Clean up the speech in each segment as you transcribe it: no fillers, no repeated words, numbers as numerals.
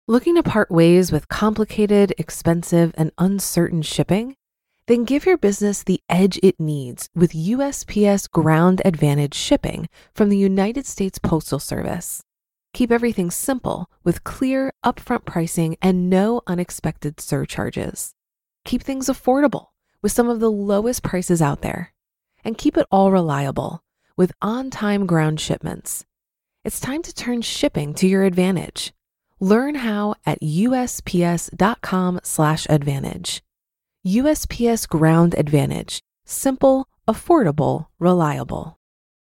Looking to part ways with complicated, expensive, and uncertain shipping? Then give your business the edge it needs with USPS Ground Advantage shipping from the United States Postal Service. Keep everything simple with clear, upfront pricing and no unexpected surcharges. Keep things affordable with some of the lowest prices out there. And keep it all reliable with on-time ground shipments. It's time to turn shipping to your advantage. Learn how at USPS.com/advantage. USPS Ground Advantage. Simple, affordable, reliable.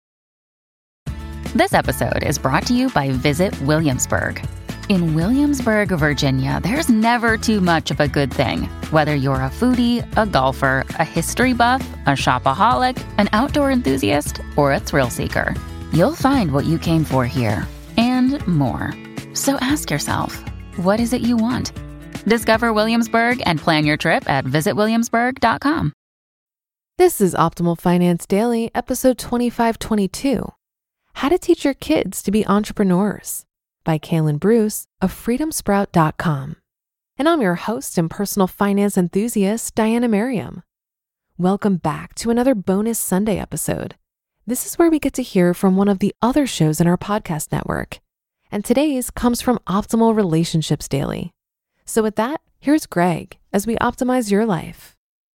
This episode is brought to you by Visit Williamsburg. In Williamsburg, Virginia, there's never too much of a good thing. Whether you're a foodie, a golfer, a history buff, a shopaholic, an outdoor enthusiast, or a thrill seeker, you'll find what you came for here and more. So ask yourself, what is it you want? Discover Williamsburg and plan your trip at visitwilliamsburg.com. This is Optimal Finance Daily, episode 2522. How to Teach Your Kids to Be Entrepreneurs by Kaylin Bruce of freedomsprout.com. And I'm your host and personal finance enthusiast, Diana Merriam. Welcome back to another bonus Sunday episode. This is where we get to hear from one of the other shows in our podcast network. And today's comes from Optimal Relationships Daily. So with that, here's Greg as we optimize your life.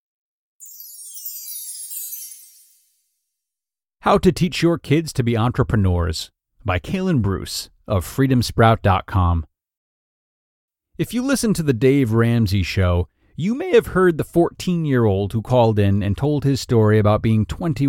How to Teach Your Kids to Be Entrepreneurs by Kaylin Bruce of freedomsprout.com. If you listen to the Dave Ramsey Show, you may have heard the 14-year-old who called in and told his story about being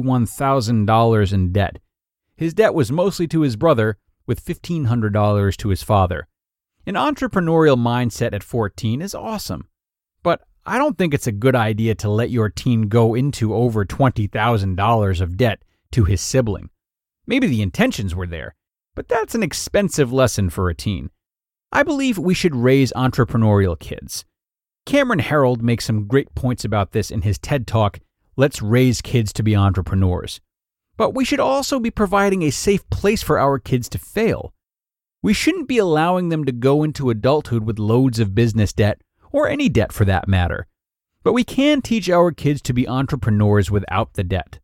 $21,000 in debt. His debt was mostly to his brother, with $1,500 to his father. An entrepreneurial mindset at 14 is awesome, but I don't think it's a good idea to let your teen go into over $20,000 of debt to his sibling. Maybe the intentions were there, but that's an expensive lesson for a teen. I believe we should raise entrepreneurial kids. Cameron Herold makes some great points about this in his TED Talk, Let's Raise Kids to Be Entrepreneurs. But we should also be providing a safe place for our kids to fail. We shouldn't be allowing them to go into adulthood with loads of business debt, or any debt for that matter. But we can teach our kids to be entrepreneurs without the debt.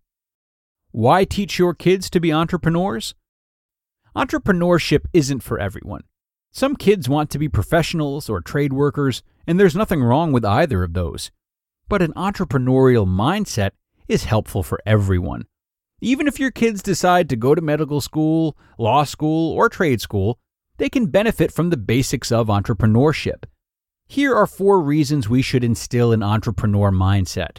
Why teach your kids to be entrepreneurs? Entrepreneurship isn't for everyone. Some kids want to be professionals or trade workers, and there's nothing wrong with either of those. But an entrepreneurial mindset is helpful for everyone. Even if your kids decide to go to medical school, law school, or trade school, they can benefit from the basics of entrepreneurship. Here are 4 reasons we should instill an entrepreneur mindset.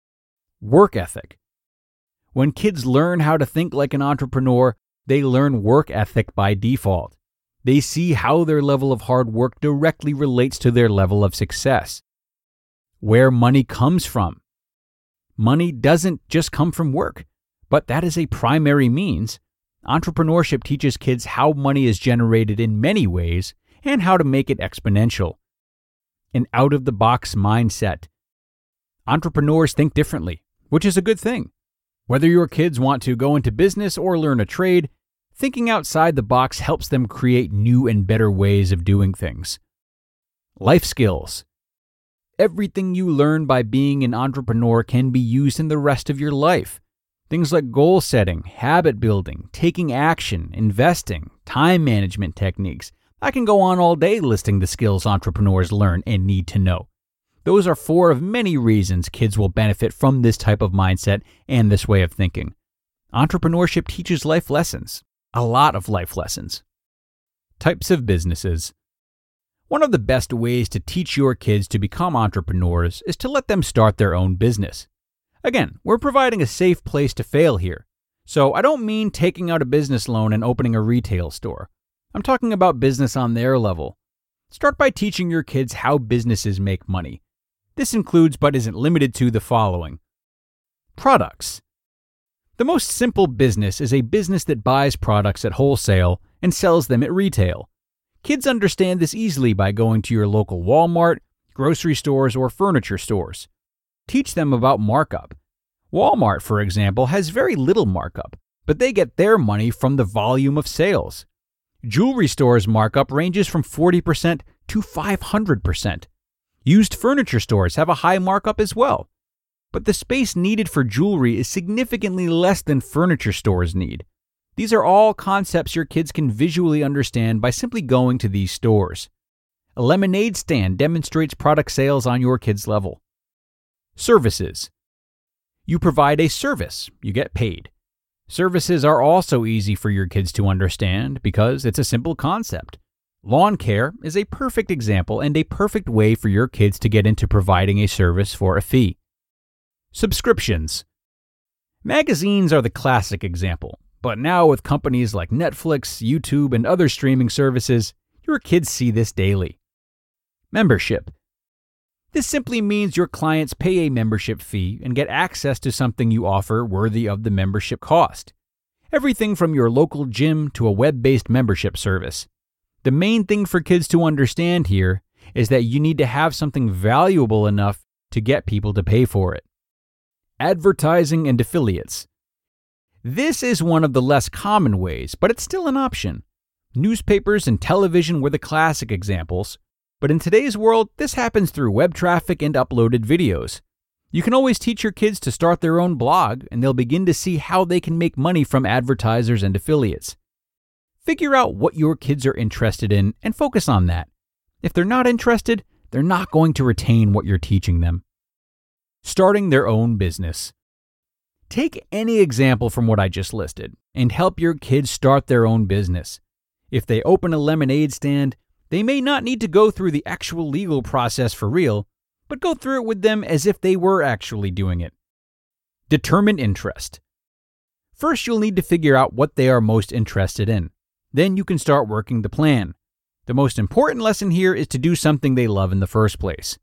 Work ethic. When kids learn how to think like an entrepreneur, they learn work ethic by default. They see how their level of hard work directly relates to their level of success. Where money comes from. Money doesn't just come from work, but that is a primary means. Entrepreneurship teaches kids how money is generated in many ways and how to make it exponential. An out-of-the-box mindset. Entrepreneurs think differently, which is a good thing. Whether your kids want to go into business or learn a trade, thinking outside the box helps them create new and better ways of doing things. Life skills. Everything you learn by being an entrepreneur can be used in the rest of your life. Things like goal setting, habit building, taking action, investing, time management techniques. I can go on all day listing the skills entrepreneurs learn and need to know. Those are 4 of many reasons kids will benefit from this type of mindset and this way of thinking. Entrepreneurship teaches life lessons, a lot of life lessons. Types of businesses. One of the best ways to teach your kids to become entrepreneurs is to let them start their own business. Again, we're providing a safe place to fail here. So I don't mean taking out a business loan and opening a retail store. I'm talking about business on their level. Start by teaching your kids how businesses make money. This includes but isn't limited to the following. Products. The most simple business is a business that buys products at wholesale and sells them at retail. Kids understand this easily by going to your local Walmart, grocery stores, or furniture stores. Teach them about markup. Walmart, for example, has very little markup, but they get their money from the volume of sales. Jewelry stores' markup ranges from 40% to 500%. Used furniture stores have a high markup as well. But the space needed for jewelry is significantly less than furniture stores need. These are all concepts your kids can visually understand by simply going to these stores. A lemonade stand demonstrates product sales on your kid's level. Services. You provide a service, you get paid. Services are also easy for your kids to understand because it's a simple concept. Lawn care is a perfect example and a perfect way for your kids to get into providing a service for a fee. Subscriptions. Magazines are the classic example, but now with companies like Netflix, YouTube, and other streaming services, your kids see this daily. Membership. This simply means your clients pay a membership fee and get access to something you offer worthy of the membership cost. Everything from your local gym to a web-based membership service. The main thing for kids to understand here is that you need to have something valuable enough to get people to pay for it. Advertising and affiliates. This is one of the less common ways, but it's still an option. Newspapers and television were the classic examples. But in today's world, this happens through web traffic and uploaded videos. You can always teach your kids to start their own blog, and they'll begin to see how they can make money from advertisers and affiliates. Figure out what your kids are interested in and focus on that. If they're not interested, they're not going to retain what you're teaching them. Starting their own business. Take any example from what I just listed and help your kids start their own business. If they open a lemonade stand, they may not need to go through the actual legal process for real, but go through it with them as if they were actually doing it. Determine interest. First, you'll need to figure out what they are most interested in. Then you can start working the plan. The most important lesson here is to do something they love in the first place.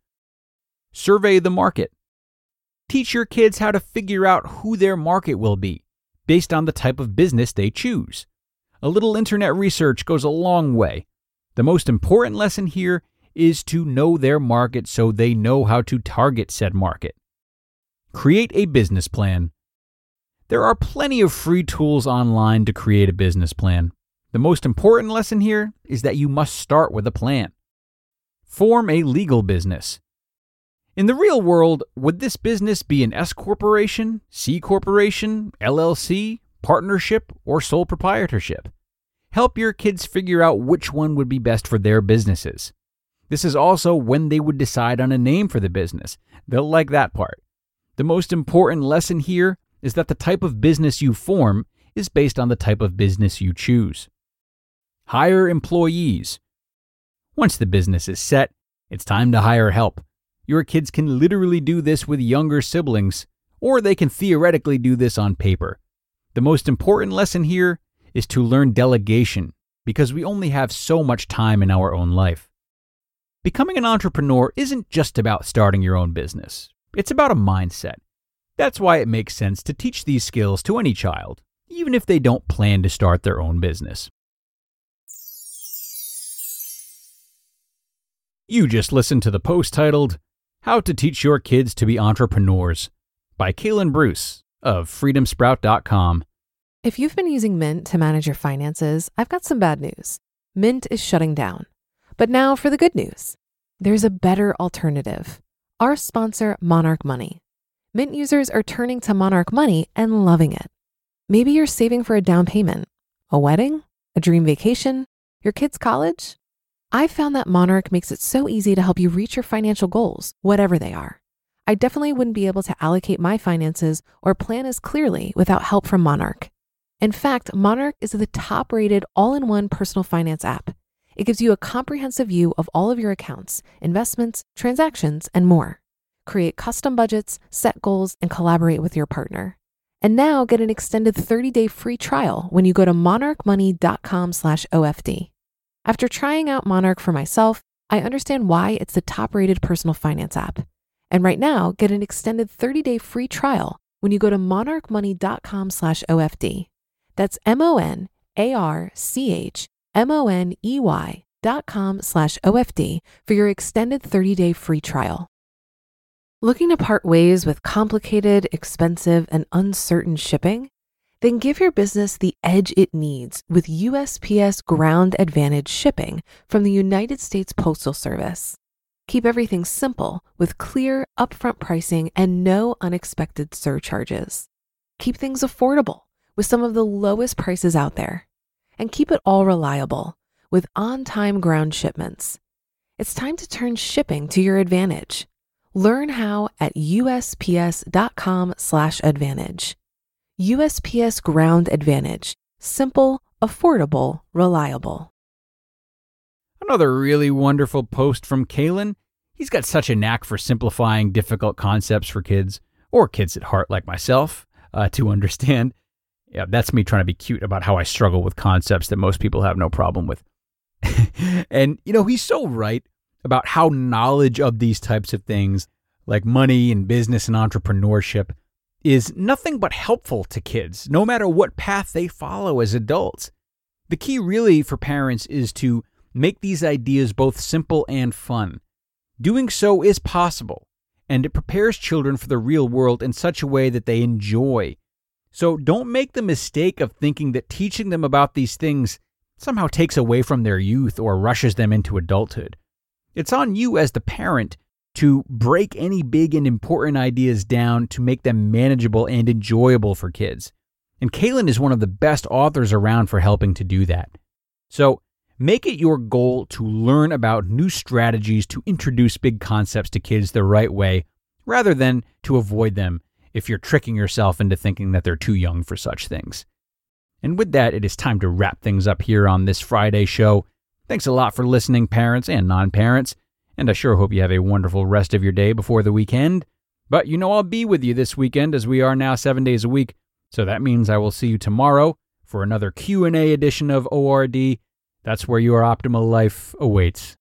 Survey the market. Teach your kids how to figure out who their market will be, based on the type of business they choose. A little internet research goes a long way. The most important lesson here is to know their market so they know how to target said market. Create a business plan. There are plenty of free tools online to create a business plan. The most important lesson here is that you must start with a plan. Form a legal business. In the real world, would this business be an S corporation, C corporation, LLC, partnership, or sole proprietorship? Help your kids figure out which one would be best for their businesses. This is also when they would decide on a name for the business. They'll like that part. The most important lesson here is that the type of business you form is based on the type of business you choose. Hire employees. Once the business is set, it's time to hire help. Your kids can literally do this with younger siblings, or they can theoretically do this on paper. The most important lesson here is to learn delegation, because we only have so much time in our own life. Becoming an entrepreneur isn't just about starting your own business. It's about a mindset. That's why it makes sense to teach these skills to any child, even if they don't plan to start their own business. You just listened to the post titled, How to Teach Your Kids to Be Entrepreneurs by Kaylin Bruce of freedomsprout.com. If you've been using Mint to manage your finances, I've got some bad news. Mint is shutting down. But now for the good news. There's a better alternative. Our sponsor, Monarch Money. Mint users are turning to Monarch Money and loving it. Maybe you're saving for a down payment, a wedding, a dream vacation, your kid's college. I've found that Monarch makes it so easy to help you reach your financial goals, whatever they are. I definitely wouldn't be able to allocate my finances or plan as clearly without help from Monarch. In fact, Monarch is the top-rated all-in-one personal finance app. It gives you a comprehensive view of all of your accounts, investments, transactions, and more. Create custom budgets, set goals, and collaborate with your partner. And now get an extended 30-day free trial when you go to monarchmoney.com/OFD. After trying out Monarch for myself, I understand why it's the top-rated personal finance app. And right now, get an extended 30-day free trial when you go to monarchmoney.com/OFD. That's monarchmoney.com/OFD for your extended 30-day free trial. Looking to part ways with complicated, expensive, and uncertain shipping? Then give your business the edge it needs with USPS Ground Advantage shipping from the United States Postal Service. Keep everything simple with clear, upfront pricing and no unexpected surcharges. Keep things affordable with some of the lowest prices out there. And keep it all reliable with on-time ground shipments. It's time to turn shipping to your advantage. Learn how at USPS.com/advantage. USPS Ground Advantage. Simple, affordable, reliable. Another really wonderful post from Kalen. He's got such a knack for simplifying difficult concepts for kids, or kids at heart like myself, to understand. Yeah, that's me trying to be cute about how I struggle with concepts that most people have no problem with. And, he's so right about how knowledge of these types of things, like money and business and entrepreneurship, is nothing but helpful to kids, no matter what path they follow as adults. The key really for parents is to make these ideas both simple and fun. Doing so is possible, and it prepares children for the real world in such a way that they enjoy. So don't make the mistake of thinking that teaching them about these things somehow takes away from their youth or rushes them into adulthood. It's on you as the parent to break any big and important ideas down to make them manageable and enjoyable for kids. And Kalen is one of the best authors around for helping to do that. So make it your goal to learn about new strategies to introduce big concepts to kids the right way, rather than to avoid them if you're tricking yourself into thinking that they're too young for such things. And with that, it is time to wrap things up here on this Friday show. Thanks a lot for listening, parents and non-parents, and I sure hope you have a wonderful rest of your day before the weekend. But I'll be with you this weekend, as we are now 7 days a week, so that means I will see you tomorrow for another Q&A edition of ORD. That's where your optimal life awaits.